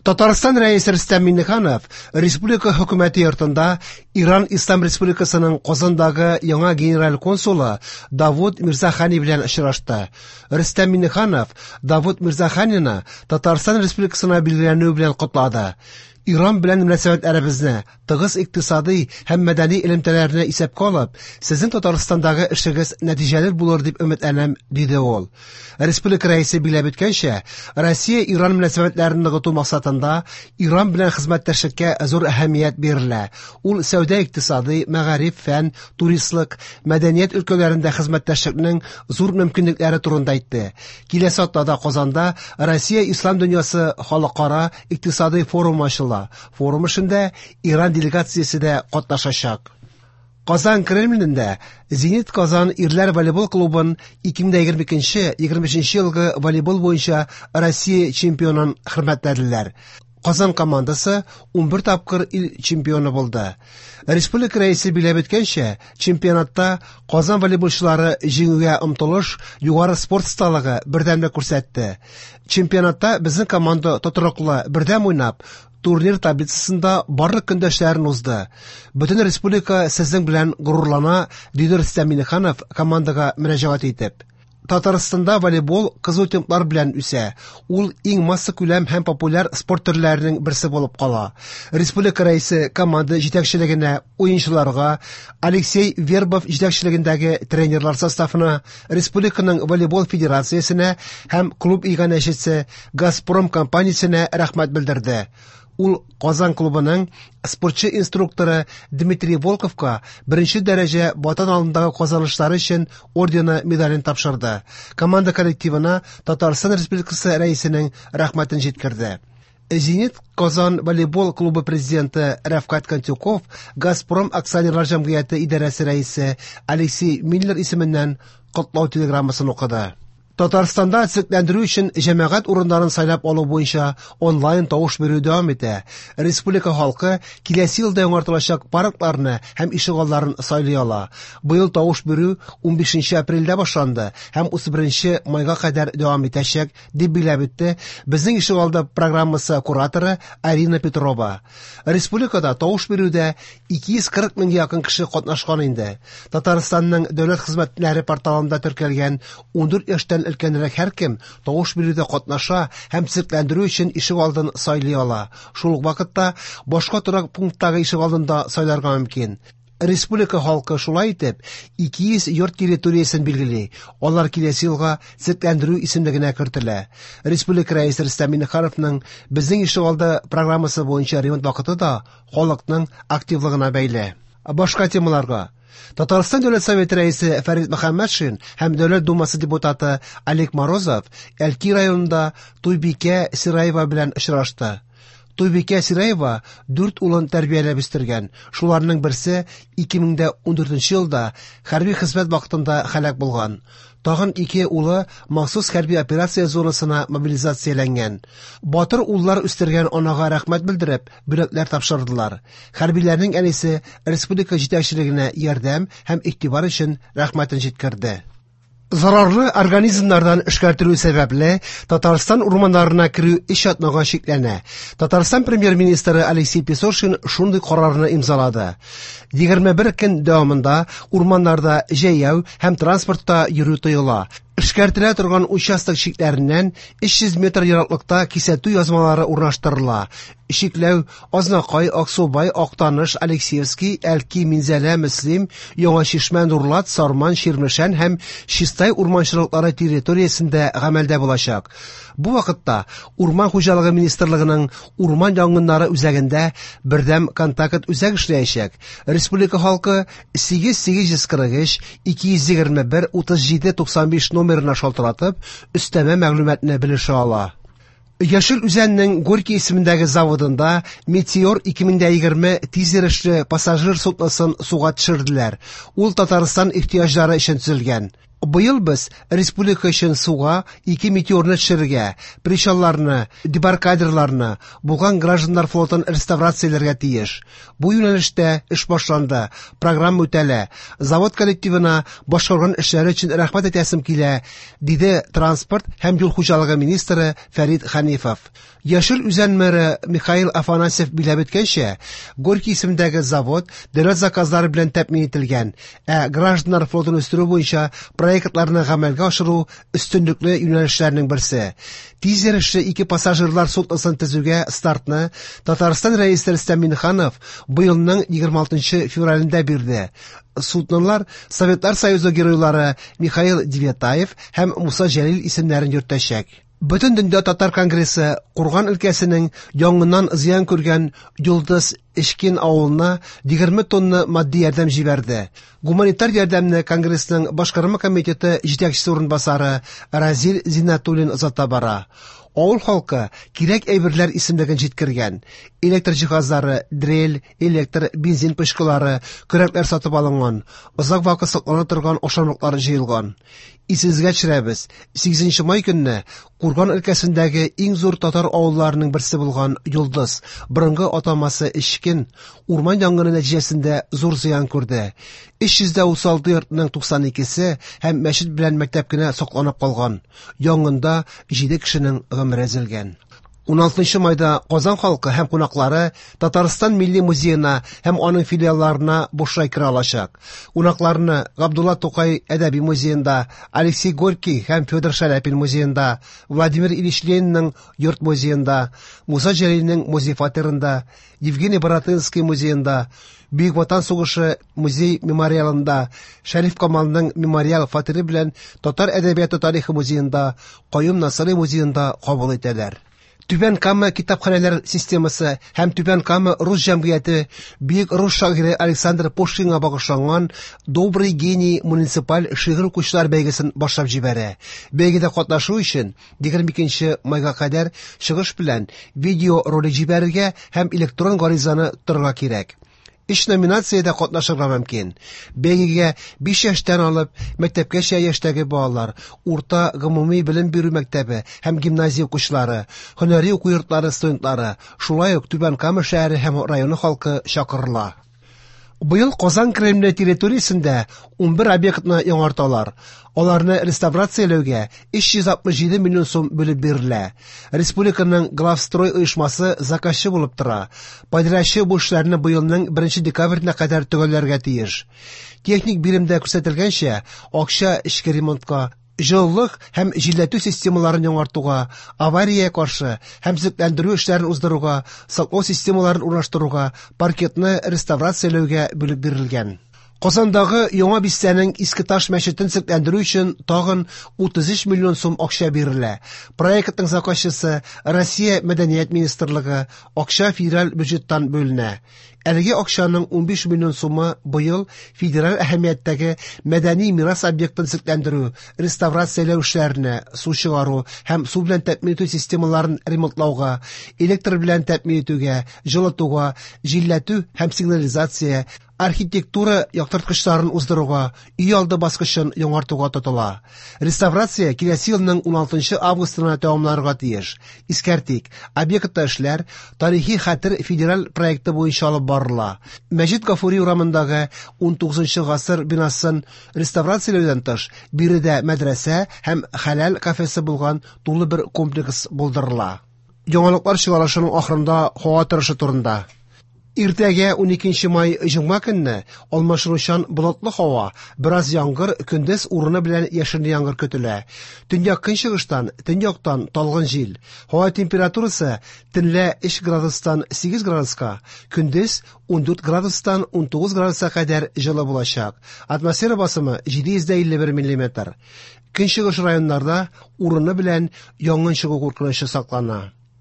Татарстан рәисе Рөстәм Миңнеханов республика хөкүмәте йортында Иран Ислам Республикасының Казандагы яңа генераль консулы Давуд Мирзахани белән очрашты. Рөстәм Миңнеханов Давуд Мирзаханины Татарстан Республикасына билгеләнү белән котлады. Иран белән мөнәсәбәтләребезне тыгыз икътисади һәм мәдәни элемтәләрне исәпкә алып, сезнең Татарстандагы эшегез нәтиҗәле булыр дип өметләнәм, диде ул. Республика рәисе билгеләп үткәнчә, Россия-Иран мөнәсәбәтләрен ныгыту максатында Иран белән хезмәттәшлеккә зур әһәмият бирелә. Ул сәүдә, икътисади, мәгариф, фән, туристлык, мәдәният өлкәләрендә хезмәттәшлекнең зур мөмкинлекләре турында әйтте. Киләсе атнада Казанда Россия Ислам дөньясы халыкара икътисади форумы ачыла. Форум эшендә Иран делегациясе дә катнашачак. Казан Кремлендә Зенит Казан ирләр волейбол клубын 2022-23 елгы волейбол буенча Россия чемпионын хөрмәтләделәр. Казан командасы 11 тапкыр ил чемпионы булды. Республика рәисе билгеләп үткәнчә, чемпионатта Казан волейболчылары җиңүгә омтылыш, югары спорт сталыгы бердәмлек күрсәтте. Чемпионатта безнең команда тотрыклы бердәм уйнап, турнир таблицасында барлык көндәшләрен узды. Бөтен республика сезнең белән горурлана, диде Рөстәм Миңнеханов командага мөрәҗәгать итеп. Татарстанда волейбол кызу темплар белән үсә. Ул иң масса күләм һәм популяр спорт төрләренең берсе булып кала. Республика рәисе команда җитәкчелегенә, уенчыларга, Алексей Вербов җитәкчелегендәге тренерлар составына, республиканың волейбол федерациясенә һәм клуб иганәчесе Газпром компаниясенә рәхмәт белдерде. Ул Казан клубының спортчы инструкторы Дмитрий Волковка беренче дәрәҗә ватан алдындагы казанышлары өчен ордены медален тапшырды. Команда коллективына Татарстан Республикасы рәисенең рәхмәтен җиткерде. Зенит Казан волейбол клубы президенты Рафкат Кантюков Газпром акционерлар җәмгыяте идарәсе рәисе Алексей Миллер исеменнән котлау телеграммасын укыды. Татарстанда төзекләндерү өчен җәмәгать урыннарын сайлап алу буенча онлайн тавыш бирү дәвам итә. Республика халкы киләсе елда яңартылачак паркларны һәм ишегалларын сайлый ала. Быел тавыш бирү 15 апрельдә башланды һәм 31 майга кадәр дәвам итәчәк, дип билгеләп үтте безнең ишегалда программасы кураторы Арина Петрова. Республикада тавыш бирүдә 240 меңгә якын кеше катнашкан инде. Татарстанның дәүләт хезмәтләре порталында теркәлгән 14 яшьтән өлкәнрәк һәркем тавыш бирүдә катнаша һәм төзекләндерү өчен ишегалдын сайлый ала. Шул ук вакытта башка торак пункттагы ишегалдында сайларга мөмкин. Республика халкы шулай итеп 200 йорт территориясен билгели. Алар киләсе елга төзекләндерү исемлегенә кертелә. Республика рәисе Рөстәм Миңнехановның безнең ишегалда программасы буенча ремонт вакыты да халыкның активлыгына бәйле. Башка темаларга Татарстан Дәүләт Советы рәисе Фәрит Мөхәммәтшин һәм Дәүләт Думасы депутаты Олег Морозов Әлки районында Туйбикә Сираева белән очрашты. Туйбикә Сираева 4 улын тәрбияләп үстергән. Шуларның берсе 2014 елда хәрби хезмәт вакытында һәлак булган. Тагын 2 улы махсус хәрби операция зонасына мобилизацияләнгән. Батыр уллар үстергән анага рәхмәт белдереп, бүләкләр тапшырдылар. Хәрбиләрнең әнисе республика җитәкчелегенә ярдәм һәм игътибар өчен рәхмәтен җиткерде. Зарарлы организмнардан эшкәртелү сәбәпле Татарстан урманнарына керү эш атнага шикләнә. Татарстан премьер-министры Алексей Песошин шундый карарны имзалады. 21 көн дәвамында урманнарда җәяү һәм транспортта йөрү тыела. Эшкәртелә торган участок шикләреннән 300 метр ераклыкта кисәтү язмалары урнаштырыла. Шикләү Азнакай, Аксубай, Актаныш, Алексеевский, Әлки, Минзәлә, Мөслим, Яңа Чишмә, Нурлат, Сарман, Ширмешән һәм Чистай урманчылыклары территориясендә гамәлдә булачак. Бу вакытта Урман хуҗалыгы министрлыгының урман янгыннары үзәгендә бердәм контакт үзәк эшләячәк. Республика халкы 8843 221 37 95 номерына шалтыратып, өстәмә мәгълүматны белешә ала. Яшел Үзәннең Горький исемендәге заводында Метеор 2020 тизерешле пассажир судносын суга төшерделәр. Ул Татарстан ихтыяҗлары өчен төзелгән. Быел без республика өчен суга 2 метеорны төшерергә, причалларны, дебаркадерларны, булган гражданнар флотын реставрацияләргә тиеш. Бу юнәлештә эш башланды, программа үтәлә. Завод коллективына башкарган эшләре өчен рәхмәт әйтәсем килә, диде транспорт һәм юл хуҗалыгы министры Фәрит Хәнифов. Яшел Үзән мэры Михаил Афанасьев биләп иткәнчә, Горький исемендәге завод дәүләт заказлары белән тәэмин ителгән, гражданнар флотын үстерү буенча проектларны гамәлгә ашыру өстенлекле юнәлешләрнең берсе. Тиз йөрешле 2 пассажирлар судносын төзүгә стартны Татарстан рәисе Рөстәм Миңнеханов быелның 26 февралендә бирде. Суднолар Советлар Союзы геройлары Михаил Диветаев һәм Муса Җәлил исемнәрен йөртәчәк. Бөтен дөнья татар конгрессы Курган өлкәсенең яңгыннан зыян күргән Йолдыз Эшкин авылына 20 тонна матди ярдәм җибәрде. Гуманитар ярдәмне конгрессның башкарма комитеты җитәкчесе урынбасары Разил Зиннатуллин озата бара. Авыл халкы кирәк әйберләр исемлеген җиткергән. Электр җиһазлары, дрель, электр, бензин пышкылары, көрәкләр сатып алынган. Озак вакыт саклана торган ашамлыклар җыелган. Исегезгә төшерәбез. 8 май көнне Курган өлкәсендәге иң зур татар авылларының берсе булган Йолдыз, борынгы атамасы Эшкин, урман янгыны нәтиҗәсендә зур зыян күрде. 336 йортның 92се һәм мәчет белән мәктәп кенә сакланып калган. Янгында 7 кешенең гомере өзелгән. 16 майда Казан халкы һәм кунаклары Татарстан милли музеена һәм аның филиалларына бушлай кирә алачак. Кунакларны Габдулла Тукай әдәби музеенда, Алексей Горький һәм Федор Шаляпин музеенда, Владимир Ильич Ленинның йорт музеенда, Муса Җәлилнең музей фатирында, Евгений Баратынский музеенда, Бөек Ватан сугышы музей мемориалында, Шәриф Камалның мемориал фатиры белән Татар әдәбияты тарихы музеенда, Каюм Насыйри музеенда кабул итәләр. Түбән Кама китапханәләр системасы һәм Түбән Кама рус җәмгыяте бөек рус шагыйре Александр Пушкинга багышланган Добрый гений муниципаль шигырь укучылар бәйгесен башлап җибәрә. Бәйгедә катнашу өчен 22 майга кадәр чыгыш белән видео ролик җибәрергә һәм электрон гаризаны торырга кирәк. 3 номинациядә катнашырга мөмкин. Бәйгегә 5 яшьтән алып мәктәпкәчә яшьтәге балалар, урта гомуми белем бирү мәктәбе һәм гимназия укучылары, һөнәри уку йортлары студентлары, шулай ук Түбән Кама шәһәре һәм районы халкы чакырыла. Быел Казан Кремле территориясендә 11 объектны яңарталар. Аларны реставрацияләүгә 367 миллион сум бүлеп бирелә. Республиканың Главстрой оешмасы заказчы булып тора. Подрядчы бу эшләрне быелның 1 декабренә кадәр төгәлләргә тиеш. Техник биремдә күрсәтелгәнчә, акча эчке ремонтка, җылылык һәм җилләтү системаларын яңартуга, авария каршы һәм төзекләндерү эшләрен уздыруга, саклау системаларын урнаштыруга, паркетны реставрацияләүгә бүлеп бирелгән. Казандагы Яңа Бистәнең Иске Таш мәчетен төзекләндерү өчен тагын 33 миллион сум акча бирелә. Проектның заказчысы Россия Мәдәният министрлыгы, акча федераль бюджеттан бөленә. Әлеге акчаның 15 миллион сумы быел федераль әһәмияттәге мәдәни мирас объектын төзекләндерү, реставрацияләү эшләренә, су чыгару һәм су белән тәэмин итү системаларын ремонтлауга, электр белән тәэмин итүгә, җылытуга, җилләтү һәм сигнализация, архитектура яктырткычларын уздыруга, өй алды баскычын яңартуга тотыла. Реставрация киләсе елның 16 августына тәмамланырга тиеш. Искәртик, объектта эшләр тарихи хәтер федераль проекты буенча алып барыла. Мәҗит Гафури урамындагы 19 гасыр бинасын реставрацияләүдән тыш, биредә мәдрәсә һәм хәләл кафесы булган тулы бер комплекс булдырыла. Яңалыклар чыгарылышының ахырында һава торышы турында. Иртәгә 12 май җомга көнне алмашыручан болытлы һава, бераз яңгыр, көндез урыны белән яшенле яңгыр көтелә. Төньяк көнчыгыштан, төньяктан талгын җил. Һава температурасы төнлә 3 градустан 8 градуска, көндез 14 градустан 19 градуска кадәр җылы булачак. Атмосфера басымы 751 мм. Көнчыгыш районнарда урыны белән яңгыр чыгу куркынычы саклана.